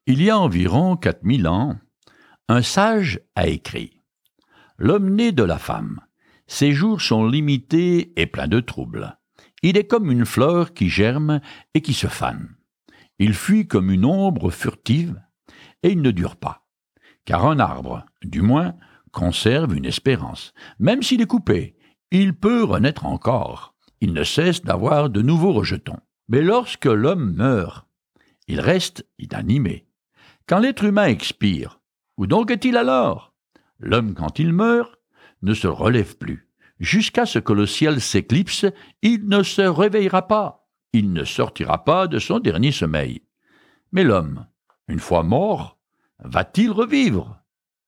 Il y a environ 4000 ans, un sage a écrit « L'homme né de la femme, ses jours sont limités et pleins de troubles. Il est comme une fleur qui germe et qui se fane. Il fuit comme une ombre furtive et il ne dure pas. Car un arbre, du moins, conserve une espérance. Même s'il est coupé, il peut renaître encore. Il ne cesse d'avoir de nouveaux rejetons. Mais lorsque l'homme meurt, il reste inanimé. Quand l'être humain expire, où donc est-il alors? L'homme, quand il meurt, ne se relève plus. Jusqu'à ce que le ciel s'éclipse, il ne se réveillera pas. Il ne sortira pas de son dernier sommeil. Mais l'homme, une fois mort, va-t-il revivre?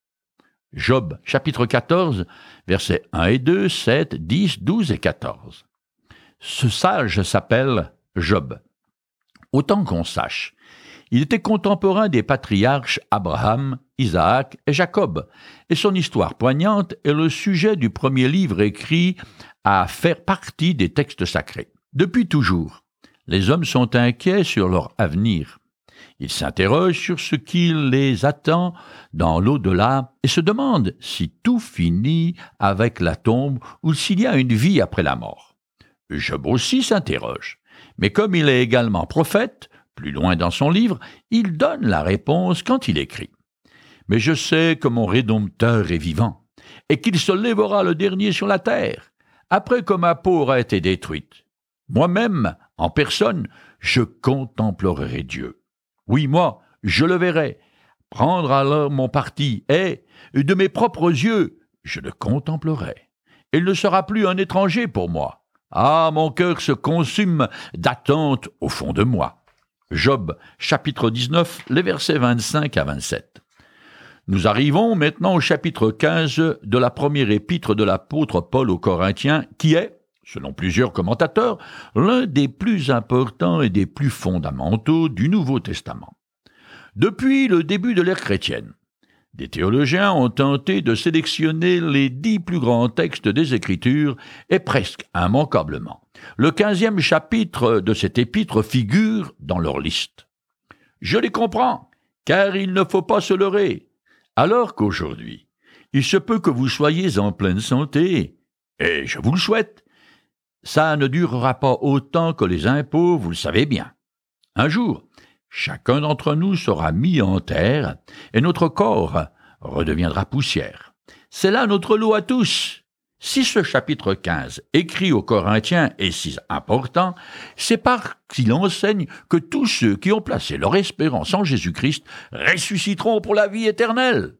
Job, chapitre 14, versets 1 et 2, 7, 10, 12 et 14. Ce sage s'appelle Job. Autant qu'on sache, il était contemporain des patriarches Abraham, Isaac et Jacob, et son histoire poignante est le sujet du premier livre écrit à faire partie des textes sacrés. Depuis toujours, les hommes sont inquiets sur leur avenir. Ils s'interrogent sur ce qui les attend dans l'au-delà et se demandent si tout finit avec la tombe ou s'il y a une vie après la mort. Job aussi s'interroge, mais comme il est également prophète, plus loin dans son livre, il donne la réponse quand il écrit « Mais je sais que mon Rédempteur est vivant, et qu'il se lèvera le dernier sur la terre, après que ma peau aura été détruite. Moi-même, en personne, je contemplerai Dieu. Oui, moi, je le verrai, prendre alors mon parti, et, de mes propres yeux, je le contemplerai. Il ne sera plus un étranger pour moi. Ah, mon cœur se consume d'attente au fond de moi. » Job, chapitre 19, les versets 25 à 27. Nous arrivons maintenant au chapitre 15 de la première épître de l'apôtre Paul aux Corinthiens, qui est, selon plusieurs commentateurs, l'un des plus importants et des plus fondamentaux du Nouveau Testament. Depuis le début de l'ère chrétienne, des théologiens ont tenté de sélectionner les 10 plus grands textes des Écritures et presque immanquablement. Le 15e chapitre de cette épître figure dans leur liste. Je les comprends, car il ne faut pas se leurrer. Alors qu'aujourd'hui, il se peut que vous soyez en pleine santé, et je vous le souhaite. Ça ne durera pas autant que les impôts, vous le savez bien. Un jour, chacun d'entre nous sera mis en terre, et notre corps redeviendra poussière. C'est là notre lot à tous. Si ce chapitre 15, écrit aux Corinthiens, est si important, c'est parce qu'il enseigne que tous ceux qui ont placé leur espérance en Jésus-Christ ressusciteront pour la vie éternelle.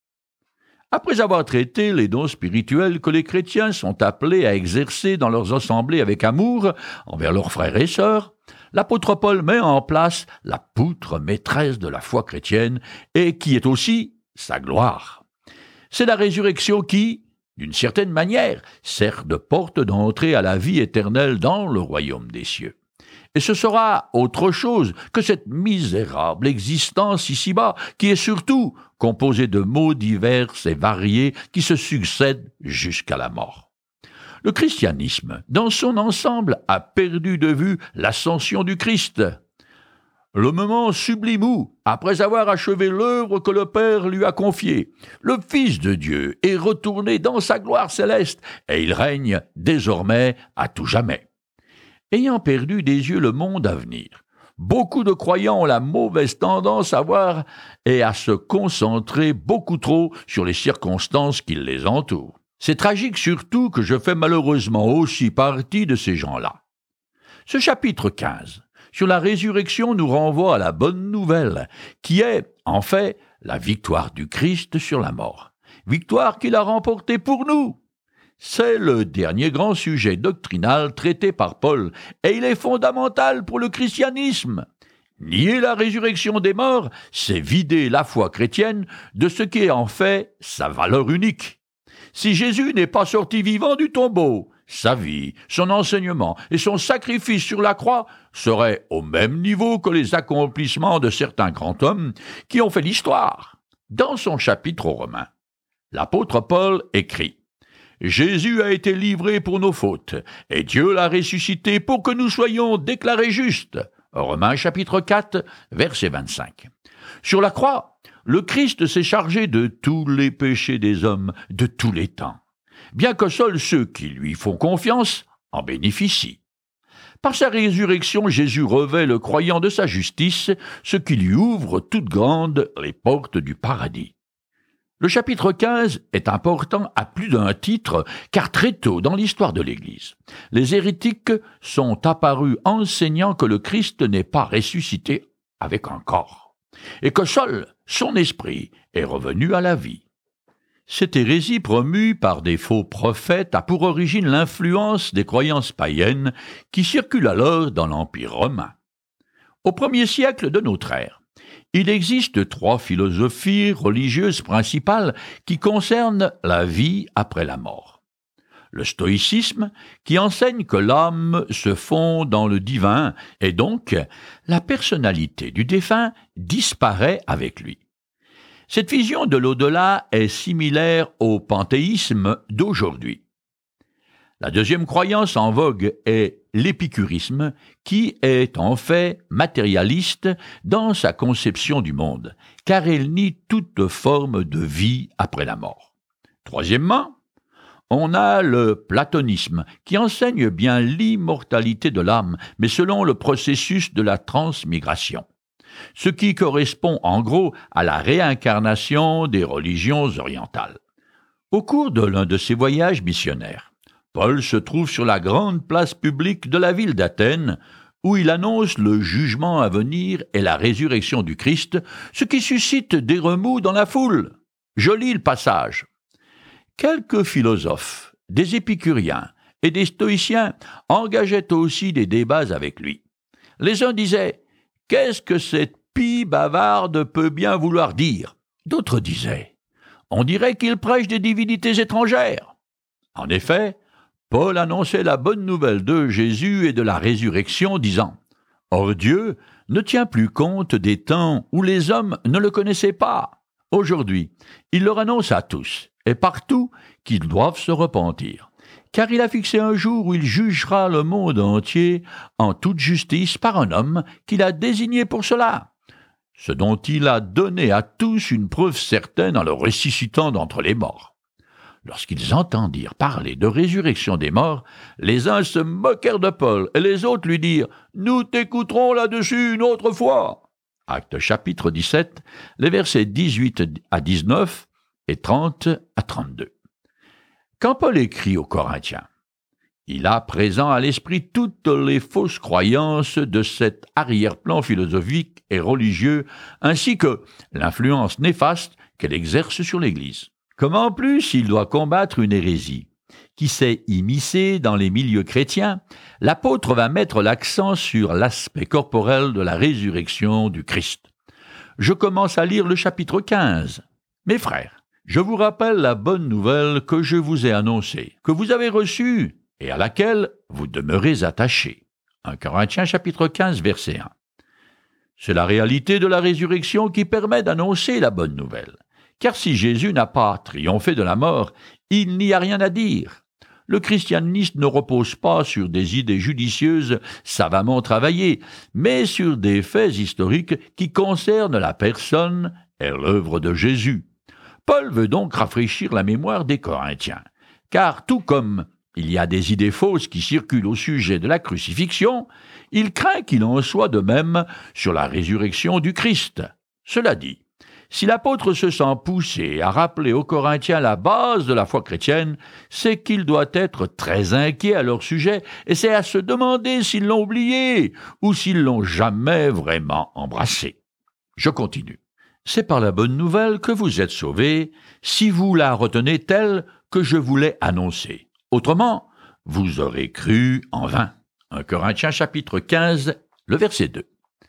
Après avoir traité les dons spirituels que les chrétiens sont appelés à exercer dans leurs assemblées avec amour envers leurs frères et sœurs, l'apôtre Paul met en place la poutre maîtresse de la foi chrétienne et qui est aussi sa gloire. C'est la résurrection qui, d'une certaine manière, sert de porte d'entrée à la vie éternelle dans le royaume des cieux. Et ce sera autre chose que cette misérable existence ici-bas, qui est surtout composée de maux divers et variés qui se succèdent jusqu'à la mort. Le christianisme, dans son ensemble, a perdu de vue l'ascension du Christ. Le moment sublime où, après avoir achevé l'œuvre que le Père lui a confiée, le Fils de Dieu est retourné dans sa gloire céleste et il règne désormais à tout jamais. Ayant perdu des yeux le monde à venir, beaucoup de croyants ont la mauvaise tendance à voir et à se concentrer beaucoup trop sur les circonstances qui les entourent. C'est tragique surtout que je fais malheureusement aussi partie de ces gens-là. Ce chapitre 15 sur la résurrection nous renvoie à la bonne nouvelle, qui est, en fait, la victoire du Christ sur la mort. Victoire qu'il a remportée pour nous. C'est le dernier grand sujet doctrinal traité par Paul, et il est fondamental pour le christianisme. Nier la résurrection des morts, c'est vider la foi chrétienne de ce qui est en fait sa valeur unique. Si Jésus n'est pas sorti vivant du tombeau, sa vie, son enseignement et son sacrifice sur la croix seraient au même niveau que les accomplissements de certains grands hommes qui ont fait l'histoire. Dans son chapitre aux Romains, l'apôtre Paul écrit « Jésus a été livré pour nos fautes, et Dieu l'a ressuscité pour que nous soyons déclarés justes. » Romains chapitre 4, verset 25. Sur la croix, le Christ s'est chargé de tous les péchés des hommes de tous les temps, bien que seuls ceux qui lui font confiance en bénéficient. Par sa résurrection, Jésus revêt le croyant de sa justice, ce qui lui ouvre toutes grandes les portes du paradis. Le chapitre 15 est important à plus d'un titre, car très tôt dans l'histoire de l'Église, les hérétiques sont apparus enseignant que le Christ n'est pas ressuscité avec un corps, et que seul son esprit est revenu à la vie. Cette hérésie promue par des faux prophètes a pour origine l'influence des croyances païennes qui circulent alors dans l'Empire romain. Au 1er siècle de notre ère, il existe 3 philosophies religieuses principales qui concernent la vie après la mort. Le stoïcisme, qui enseigne que l'âme se fond dans le divin et donc la personnalité du défunt disparaît avec lui. Cette vision de l'au-delà est similaire au panthéisme d'aujourd'hui. La deuxième croyance en vogue est l'épicurisme, qui est en fait matérialiste dans sa conception du monde, car elle nie toute forme de vie après la mort. Troisièmement, on a le platonisme, qui enseigne bien l'immortalité de l'âme, mais selon le processus de la transmigration, ce qui correspond en gros à la réincarnation des religions orientales. Au cours de l'un de ses voyages missionnaires, Paul se trouve sur la grande place publique de la ville d'Athènes, où il annonce le jugement à venir et la résurrection du Christ, ce qui suscite des remous dans la foule. Je lis le passage. Quelques philosophes, des épicuriens et des stoïciens engageaient aussi des débats avec lui. Les uns disaient « Qu'est-ce que cette pie bavarde peut bien vouloir dire ?» D'autres disaient « On dirait qu'il prêche des divinités étrangères. » En effet, Paul annonçait la bonne nouvelle de Jésus et de la résurrection, disant « Or Dieu ne tient plus compte des temps où les hommes ne le connaissaient pas. Aujourd'hui, il leur annonce à tous et partout qu'ils doivent se repentir, car il a fixé un jour où il jugera le monde entier en toute justice par un homme qu'il a désigné pour cela, ce dont il a donné à tous une preuve certaine en le ressuscitant d'entre les morts. » Lorsqu'ils entendirent parler de résurrection des morts, les uns se moquèrent de Paul et les autres lui dirent « Nous t'écouterons là-dessus une autre fois. » Actes chapitre 17, les versets 18 à 19 et 30 à 32. Quand Paul écrit aux Corinthiens, il a présent à l'esprit toutes les fausses croyances de cet arrière-plan philosophique et religieux, ainsi que l'influence néfaste qu'elle exerce sur l'Église. Comme en plus il doit combattre une hérésie qui s'est immiscée dans les milieux chrétiens, l'apôtre va mettre l'accent sur l'aspect corporel de la résurrection du Christ. Je commence à lire le chapitre 15. Mes frères, je vous rappelle la bonne nouvelle que je vous ai annoncée, que vous avez reçue et à laquelle vous demeurez attachés. 1 Corinthiens chapitre 15, verset 1. C'est la réalité de la résurrection qui permet d'annoncer la bonne nouvelle. Car si Jésus n'a pas triomphé de la mort, il n'y a rien à dire. Le christianisme ne repose pas sur des idées judicieuses savamment travaillées, mais sur des faits historiques qui concernent la personne et l'œuvre de Jésus. Paul veut donc rafraîchir la mémoire des Corinthiens, car tout comme il y a des idées fausses qui circulent au sujet de la crucifixion, il craint qu'il en soit de même sur la résurrection du Christ. Cela dit, si l'apôtre se sent poussé à rappeler aux Corinthiens la base de la foi chrétienne, c'est qu'il doit être très inquiet à leur sujet, et c'est à se demander s'ils l'ont oublié ou s'ils l'ont jamais vraiment embrassé. Je continue. C'est par la bonne nouvelle que vous êtes sauvés, si vous la retenez telle que je vous l'ai annoncée. Autrement, vous aurez cru en vain. 1 Corinthiens chapitre 15, le verset 2.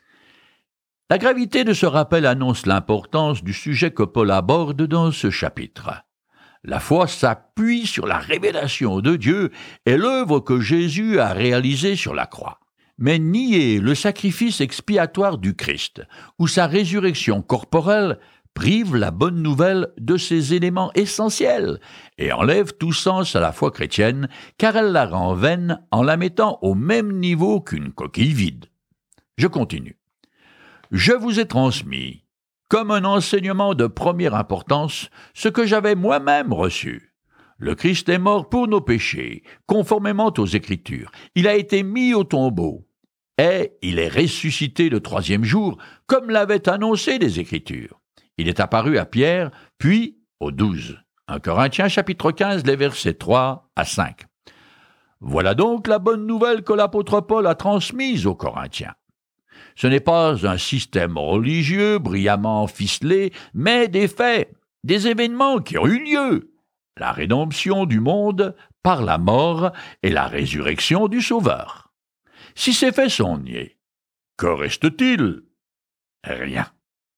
La gravité de ce rappel annonce l'importance du sujet que Paul aborde dans ce chapitre. La foi s'appuie sur la révélation de Dieu et l'œuvre que Jésus a réalisée sur la croix. Mais nier le sacrifice expiatoire du Christ ou sa résurrection corporelle prive la bonne nouvelle de ses éléments essentiels et enlève tout sens à la foi chrétienne, car elle la rend vaine en la mettant au même niveau qu'une coquille vide. Je continue. Je vous ai transmis, comme un enseignement de première importance, ce que j'avais moi-même reçu. Le Christ est mort pour nos péchés, conformément aux Écritures. Il a été mis au tombeau. Et il est ressuscité le troisième jour, comme l'avaient annoncé les Écritures. Il est apparu à Pierre, puis aux 12. 1 Corinthiens chapitre 15, les versets 3 à 5. Voilà donc la bonne nouvelle que l'apôtre Paul a transmise aux Corinthiens. Ce n'est pas un système religieux brillamment ficelé, mais des faits, des événements qui ont eu lieu. La rédemption du monde par la mort et la résurrection du Sauveur. Si ces faits sont niés, que reste-t-il? Rien.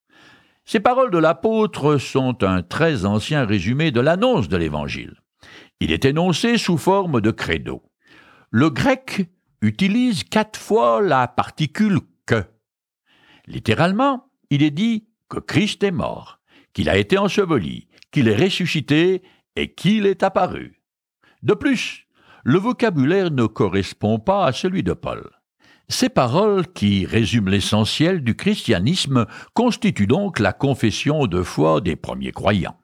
Ces paroles de l'apôtre sont un très ancien résumé de l'annonce de l'Évangile. Il est énoncé sous forme de credo. Le grec utilise 4 fois la particule « que ». Littéralement, il est dit que Christ est mort, qu'il a été enseveli, qu'il est ressuscité et qu'il est apparu. De plus, le vocabulaire ne correspond pas à celui de Paul. Ces paroles, qui résument l'essentiel du christianisme, constituent donc la confession de foi des premiers croyants.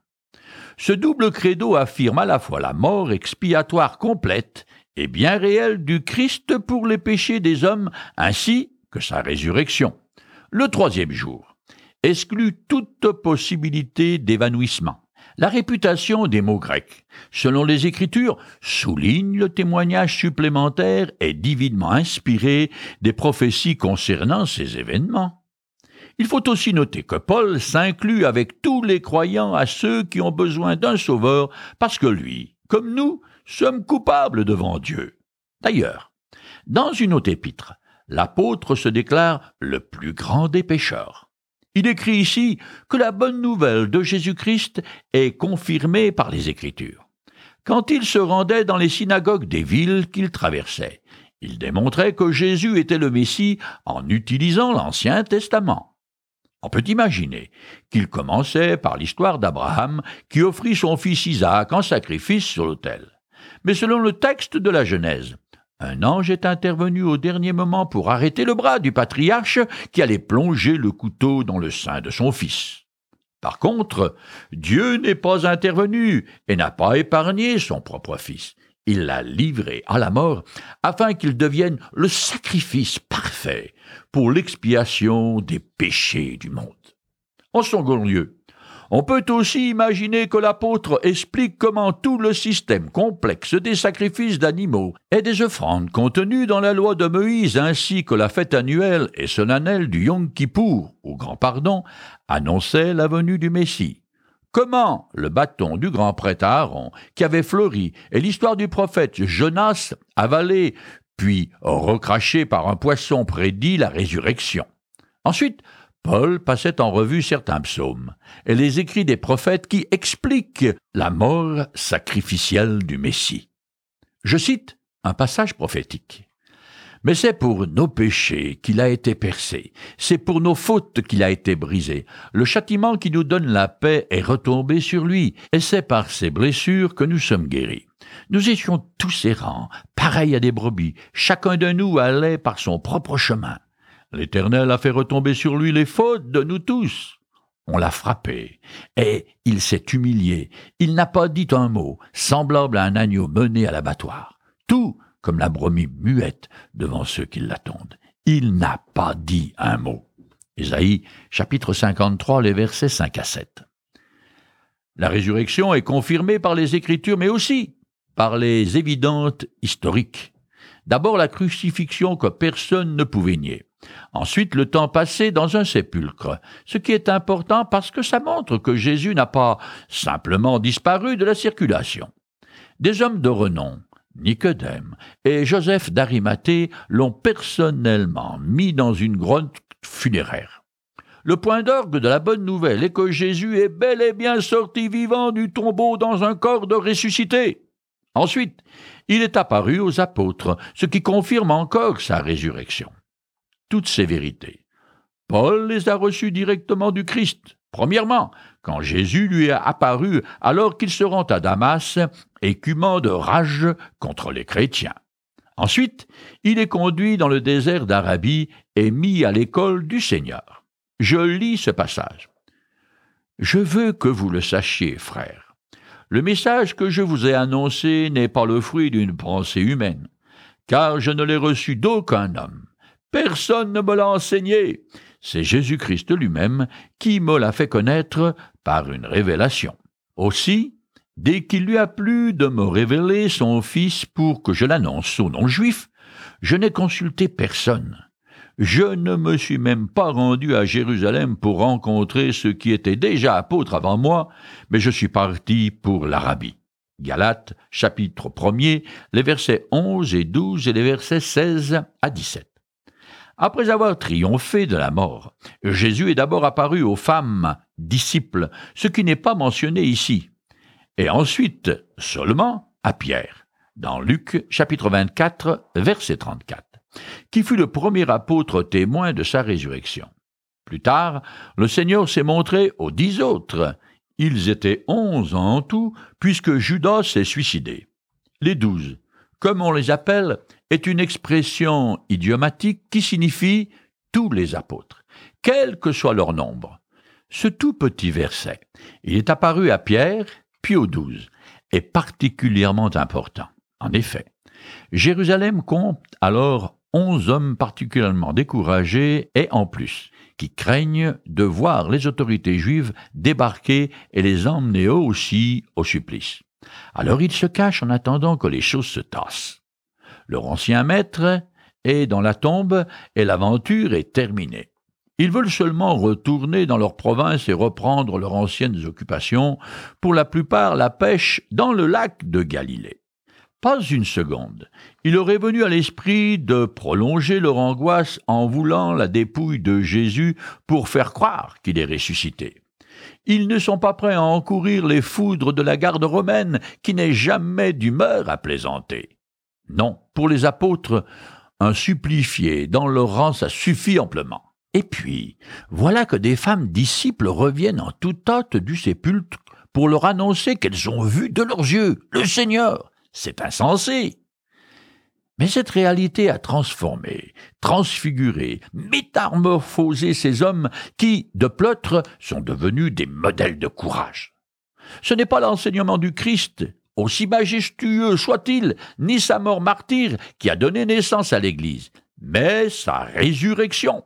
Ce double credo affirme à la fois la mort expiatoire complète et bien réelle du Christ pour les péchés des hommes, ainsi que sa résurrection. Le troisième jour exclut toute possibilité d'évanouissement. La réputation des mots grecs, selon les Écritures, souligne le témoignage supplémentaire et divinement inspiré des prophéties concernant ces événements. Il faut aussi noter que Paul s'inclut avec tous les croyants à ceux qui ont besoin d'un sauveur parce que lui, comme nous, sommes coupables devant Dieu. D'ailleurs, dans une autre épître, l'apôtre se déclare le plus grand des pécheurs. Il écrit ici que la bonne nouvelle de Jésus-Christ est confirmée par les Écritures. Quand il se rendait dans les synagogues des villes qu'il traversait, il démontrait que Jésus était le Messie en utilisant l'Ancien Testament. On peut imaginer qu'il commençait par l'histoire d'Abraham qui offrit son fils Isaac en sacrifice sur l'autel. Mais selon le texte de la Genèse, un ange est intervenu au dernier moment pour arrêter le bras du patriarche qui allait plonger le couteau dans le sein de son fils. Par contre, Dieu n'est pas intervenu et n'a pas épargné son propre fils. Il l'a livré à la mort afin qu'il devienne le sacrifice parfait pour l'expiation des péchés du monde. En second lieu, on peut aussi imaginer que l'apôtre explique comment tout le système complexe des sacrifices d'animaux et des offrandes contenues dans la loi de Moïse ainsi que la fête annuelle et solennelle du Yom Kippour, ou Grand Pardon, annonçaient la venue du Messie. Comment le bâton du grand prêtre Aaron, qui avait fleuri, et l'histoire du prophète Jonas, avalé, puis recraché par un poisson, prédit la résurrection. Ensuite, Paul passait en revue certains psaumes et les écrits des prophètes qui expliquent la mort sacrificielle du Messie. Je cite un passage prophétique. « Mais c'est pour nos péchés qu'il a été percé, c'est pour nos fautes qu'il a été brisé. Le châtiment qui nous donne la paix est retombé sur lui, et c'est par ses blessures que nous sommes guéris. Nous étions tous errants, pareils à des brebis, chacun de nous allait par son propre chemin. L'Éternel a fait retomber sur lui les fautes de nous tous. On l'a frappé, et il s'est humilié. Il n'a pas dit un mot, semblable à un agneau mené à l'abattoir. Tout comme la brebis muette devant ceux qui l'attendent. Il n'a pas dit un mot. » Ésaïe, chapitre 53, les versets 5 à 7. La résurrection est confirmée par les Écritures, mais aussi par les évidentes historiques. D'abord la crucifixion que personne ne pouvait nier. Ensuite, le temps passé dans un sépulcre, ce qui est important parce que ça montre que Jésus n'a pas simplement disparu de la circulation. Des hommes de renom, Nicodème et Joseph d'Arimathée, l'ont personnellement mis dans une grotte funéraire. Le point d'orgue de la bonne nouvelle est que Jésus est bel et bien sorti vivant du tombeau dans un corps de ressuscité. Ensuite, il est apparu aux apôtres, ce qui confirme encore sa résurrection. Toutes ces vérités, Paul les a reçues directement du Christ. Premièrement, quand Jésus lui est apparu alors qu'il se rend à Damas, écumant de rage contre les chrétiens. Ensuite, il est conduit dans le désert d'Arabie et mis à l'école du Seigneur. Je lis ce passage. Je veux que vous le sachiez, frères. Le message que je vous ai annoncé n'est pas le fruit d'une pensée humaine, car je ne l'ai reçu d'aucun homme. Personne ne me l'a enseigné. C'est Jésus-Christ lui-même qui me l'a fait connaître par une révélation. Aussi, dès qu'il lui a plu de me révéler son Fils pour que je l'annonce aux non-juifs, je n'ai consulté personne. Je ne me suis même pas rendu à Jérusalem pour rencontrer ceux qui étaient déjà apôtres avant moi, mais je suis parti pour l'Arabie. Galates, chapitre 1er, les versets 11 et 12 et les versets 16 à 17. Après avoir triomphé de la mort, Jésus est d'abord apparu aux femmes disciples, ce qui n'est pas mentionné ici, et ensuite seulement à Pierre, dans Luc, chapitre 24, verset 34. Qui fut le premier apôtre témoin de sa résurrection. Plus tard, le Seigneur s'est montré aux 10 autres. Ils étaient 11 en tout, puisque Judas s'est suicidé. Les 12, comme on les appelle, est une expression idiomatique qui signifie « tous les apôtres », quel que soit leur nombre. Ce tout petit verset, il est apparu à Pierre, puis aux 12, est particulièrement important. En effet, Jérusalem compte alors 11 hommes particulièrement découragés et en plus, qui craignent de voir les autorités juives débarquer et les emmener eux aussi au supplice. Alors ils se cachent en attendant que les choses se tassent. Leur ancien maître est dans la tombe et l'aventure est terminée. Ils veulent seulement retourner dans leur province et reprendre leurs anciennes occupations, pour la plupart la pêche dans le lac de Galilée. Pas une seconde. Il aurait venu à l'esprit de prolonger leur angoisse en voulant la dépouille de Jésus pour faire croire qu'il est ressuscité. Ils ne sont pas prêts à encourir les foudres de la garde romaine qui n'est jamais d'humeur à plaisanter. Non, pour les apôtres, un supplicié dans leur rang, ça suffit amplement. Et puis, voilà que des femmes disciples reviennent en toute hâte du sépulcre pour leur annoncer qu'elles ont vu de leurs yeux le Seigneur. C'est insensé. Mais cette réalité a transformé, transfiguré, métamorphosé ces hommes qui, de pleutres, sont devenus des modèles de courage. Ce n'est pas l'enseignement du Christ, aussi majestueux soit-il, ni sa mort martyre qui a donné naissance à l'Église, mais sa résurrection.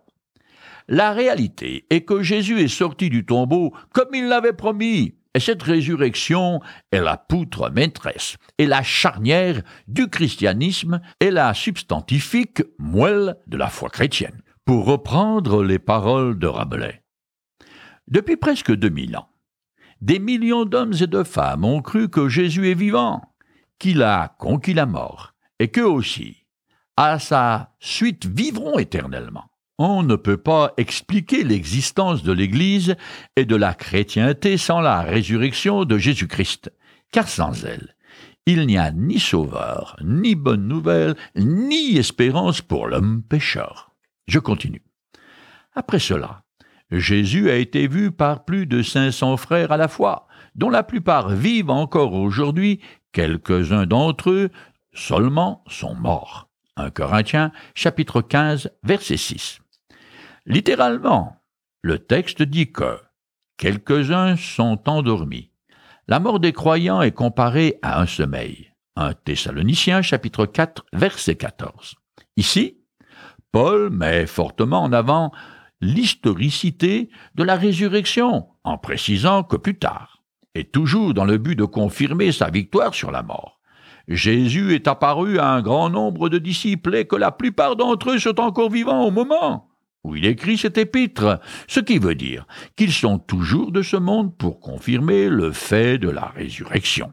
La réalité est que Jésus est sorti du tombeau comme il l'avait promis. Et cette résurrection est la poutre maîtresse et la charnière du christianisme et la substantifique moelle de la foi chrétienne, pour reprendre les paroles de Rabelais. Depuis presque 2000 ans, des millions d'hommes et de femmes ont cru que Jésus est vivant, qu'il a conquis la mort, et qu'eux aussi, à sa suite, vivront éternellement. On ne peut pas expliquer l'existence de l'Église et de la chrétienté sans la résurrection de Jésus-Christ, car sans elle, il n'y a ni sauveur, ni bonne nouvelle, ni espérance pour l'homme pécheur. Je continue. Après cela, Jésus a été vu par plus de 500 frères à la fois, dont la plupart vivent encore aujourd'hui, quelques-uns d'entre eux seulement sont morts. 1 Corinthiens, chapitre 15, verset 6. Littéralement, le texte dit que quelques-uns sont endormis. La mort des croyants est comparée à un sommeil. 1 Thessaloniciens, chapitre 4, verset 14. Ici, Paul met fortement en avant l'historicité de la résurrection, en précisant que plus tard, et toujours dans le but de confirmer sa victoire sur la mort, Jésus est apparu à un grand nombre de disciples et que la plupart d'entre eux sont encore vivants au moment où il écrit cet épître, ce qui veut dire qu'ils sont toujours de ce monde pour confirmer le fait de la résurrection.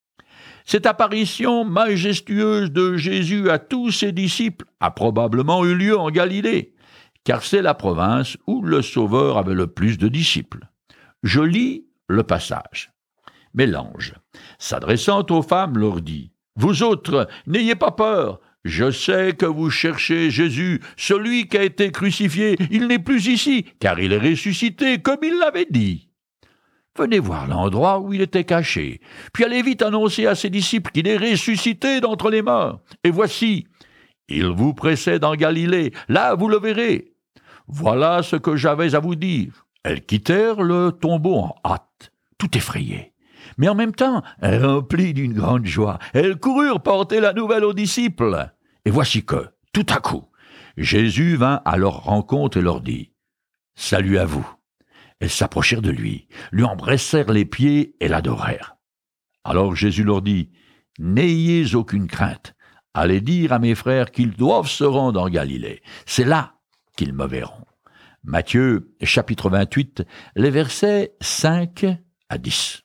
Cette apparition majestueuse de Jésus à tous ses disciples a probablement eu lieu en Galilée, car c'est la province où le Sauveur avait le plus de disciples. Je lis le passage. Mais l'ange, s'adressant aux femmes, leur dit « Vous autres, n'ayez pas peur. Je sais que vous cherchez Jésus, celui qui a été crucifié. Il n'est plus ici, car il est ressuscité, comme il l'avait dit. Venez voir l'endroit où il était caché, puis allez vite annoncer à ses disciples qu'il est ressuscité d'entre les morts. Et voici, il vous précède en Galilée, là vous le verrez. Voilà ce que j'avais à vous dire. Elles quittèrent le tombeau en hâte, tout effrayées. Mais en même temps, remplies d'une grande joie, elles coururent porter la nouvelle aux disciples. Et voici que, tout à coup, Jésus vint à leur rencontre et leur dit « Salut à vous ». Elles s'approchèrent de lui embrassèrent les pieds et l'adorèrent. Alors Jésus leur dit « N'ayez aucune crainte, allez dire à mes frères qu'ils doivent se rendre en Galilée. C'est là qu'ils me verront. » Matthieu, chapitre 28, les versets 5 à 10.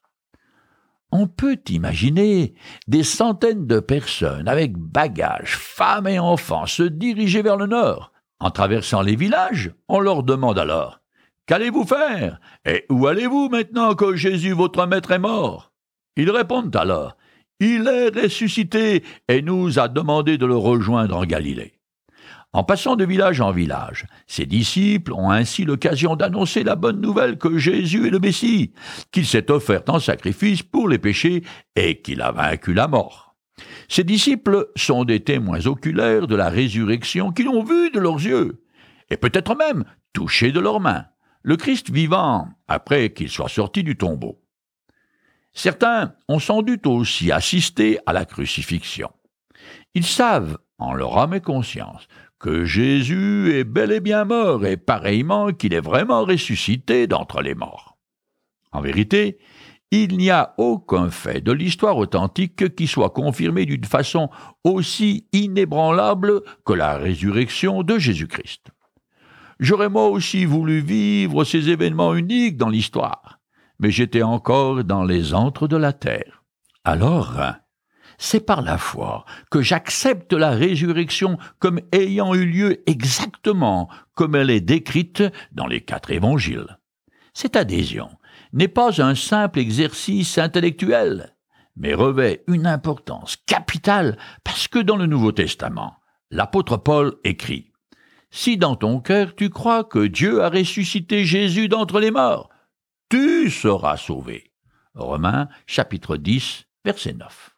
On peut imaginer des centaines de personnes avec bagages, femmes et enfants se diriger vers le nord. En traversant les villages, on leur demande alors « Qu'allez-vous faire? Et où allez-vous maintenant que Jésus votre maître est mort ?» Ils répondent alors « Il est ressuscité et nous a demandé de le rejoindre en Galilée. » En passant de village en village, ses disciples ont ainsi l'occasion d'annoncer la bonne nouvelle que Jésus est le Messie, qu'il s'est offert en sacrifice pour les péchés et qu'il a vaincu la mort. Ces disciples sont des témoins oculaires de la résurrection qu'ils ont vue de leurs yeux, et peut-être même touché de leurs mains, le Christ vivant après qu'il soit sorti du tombeau. Certains ont sans doute aussi assisté à la crucifixion. Ils savent, en leur âme et conscience, que Jésus est bel et bien mort et pareillement qu'il est vraiment ressuscité d'entre les morts. En vérité, il n'y a aucun fait de l'histoire authentique qui soit confirmé d'une façon aussi inébranlable que la résurrection de Jésus-Christ. J'aurais moi aussi voulu vivre ces événements uniques dans l'histoire, mais j'étais encore dans les antres de la terre. Alors, c'est par la foi que j'accepte la résurrection comme ayant eu lieu exactement comme elle est décrite dans les 4 évangiles. Cette adhésion n'est pas un simple exercice intellectuel, mais revêt une importance capitale parce que dans le Nouveau Testament, l'apôtre Paul écrit « Si dans ton cœur tu crois que Dieu a ressuscité Jésus d'entre les morts, tu seras sauvé. » Romains chapitre 10, verset 9.